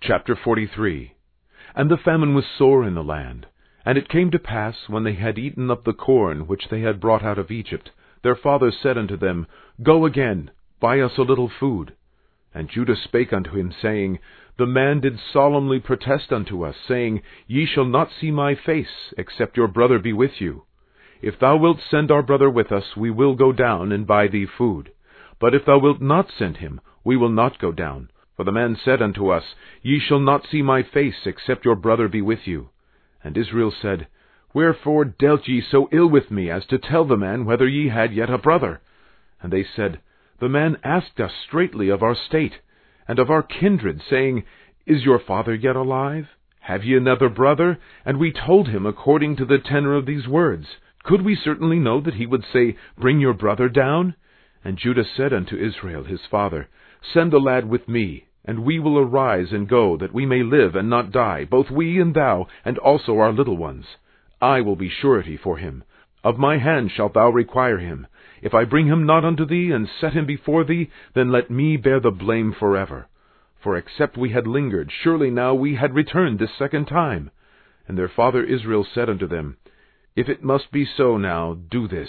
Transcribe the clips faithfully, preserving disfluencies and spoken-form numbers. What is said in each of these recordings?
Chapter forty-three. And the famine was sore in the land. And it came to pass, when they had eaten up the corn which they had brought out of Egypt, their father said unto them, Go again, buy us a little food. And Judah spake unto him, saying, The man did solemnly protest unto us, saying, Ye shall not see my face, except your brother be with you. If thou wilt send our brother with us, we will go down and buy thee food. But if thou wilt not send him, we will not go down. For the man said unto us, Ye shall not see my face, except your brother be with you. And Israel said, Wherefore dealt ye so ill with me, as to tell the man whether ye had yet a brother? And they said, The man asked us straitly of our state, and of our kindred, saying, Is your father yet alive? Have ye another brother? And we told him according to the tenor of these words. Could we certainly know that he would say, Bring your brother down? And Judah said unto Israel his father, Send the lad with me, and we will arise and go, that we may live and not die, both we and thou, and also our little ones. I will be surety for him. Of my hand shalt thou require him. If I bring him not unto thee, and set him before thee, then let me bear the blame forever. For except we had lingered, surely now we had returned this second time. And their father Israel said unto them, If it must be so now, do this.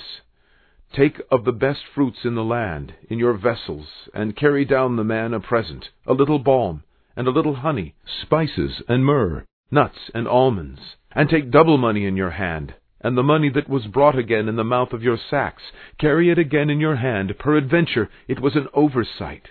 Take of the best fruits in the land, in your vessels, and carry down the man a present, a little balm, and a little honey, spices and myrrh, nuts and almonds. And take double money in your hand, and the money that was brought again in the mouth of your sacks, carry it again in your hand, peradventure it was an oversight.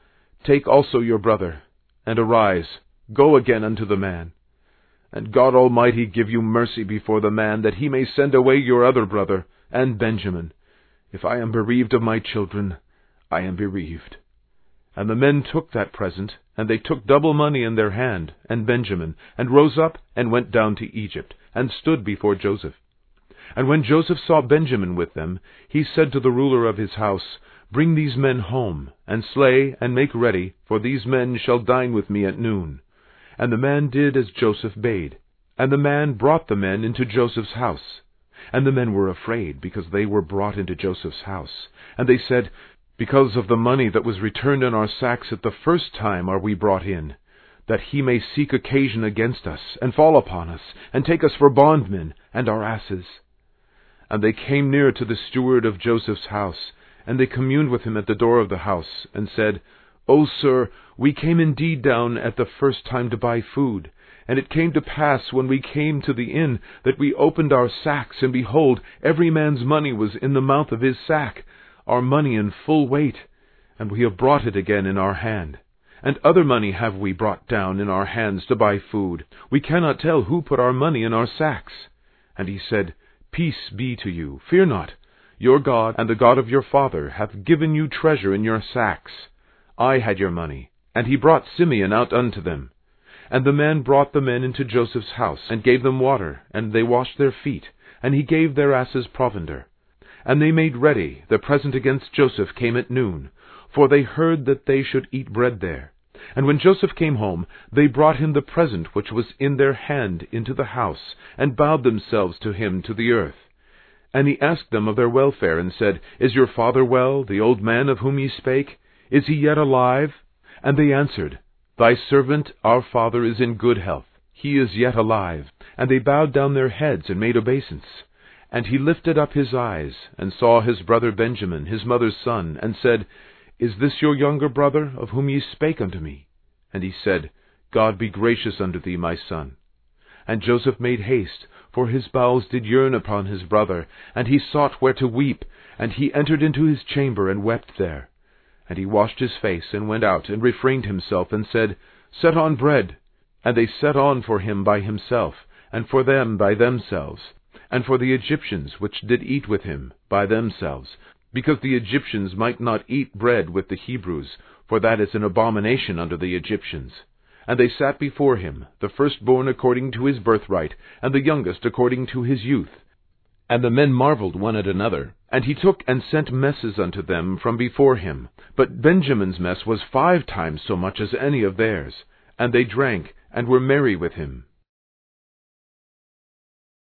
Take also your brother, and arise, go again unto the man. And God Almighty give you mercy before the man, that he may send away your other brother, and Benjamin. If I am bereaved of my children, I am bereaved. And the men took that present, and they took double money in their hand, and Benjamin, and rose up, and went down to Egypt, and stood before Joseph. And when Joseph saw Benjamin with them, he said to the ruler of his house, Bring these men home, and slay, and make ready, for these men shall dine with me at noon. And the man did as Joseph bade. And the man brought the men into Joseph's house. And the men were afraid, because they were brought into Joseph's house. And they said, Because of the money that was returned in our sacks at the first time are we brought in, that he may seek occasion against us, and fall upon us, and take us for bondmen, and our asses. And they came near to the steward of Joseph's house, and they communed with him at the door of the house, and said, O sir, we came indeed down at the first time to buy food. And it came to pass, when we came to the inn, that we opened our sacks, and behold, every man's money was in the mouth of his sack, our money in full weight, and we have brought it again in our hand. And other money have we brought down in our hands to buy food. We cannot tell who put our money in our sacks. And he said, Peace be to you, fear not. Your God and the God of your father hath given you treasure in your sacks. I had your money. And he brought Simeon out unto them. And the man brought the men into Joseph's house, and gave them water, and they washed their feet, and he gave their asses provender. And they made ready, the present against Joseph came at noon, for they heard that they should eat bread there. And when Joseph came home, they brought him the present which was in their hand into the house, and bowed themselves to him to the earth. And he asked them of their welfare, and said, Is your father well, the old man of whom ye spake? Is he yet alive? And they answered, Thy servant our father is in good health, he is yet alive. And they bowed down their heads, and made obeisance. And he lifted up his eyes, and saw his brother Benjamin, his mother's son, and said, Is this your younger brother, of whom ye spake unto me? And he said, God be gracious unto thee, my son. And Joseph made haste, for his bowels did yearn upon his brother, and he sought where to weep, and he entered into his chamber, and wept there. And he washed his face, and went out, and refrained himself, and said, Set on bread. And they set on for him by himself, and for them by themselves, and for the Egyptians which did eat with him by themselves, because the Egyptians might not eat bread with the Hebrews, for that is an abomination unto the Egyptians. And they sat before him, the firstborn according to his birthright, and the youngest according to his youth. And the men marveled one at another. And he took and sent messes unto them from before him. But Benjamin's mess was five times so much as any of theirs. And they drank, and were merry with him.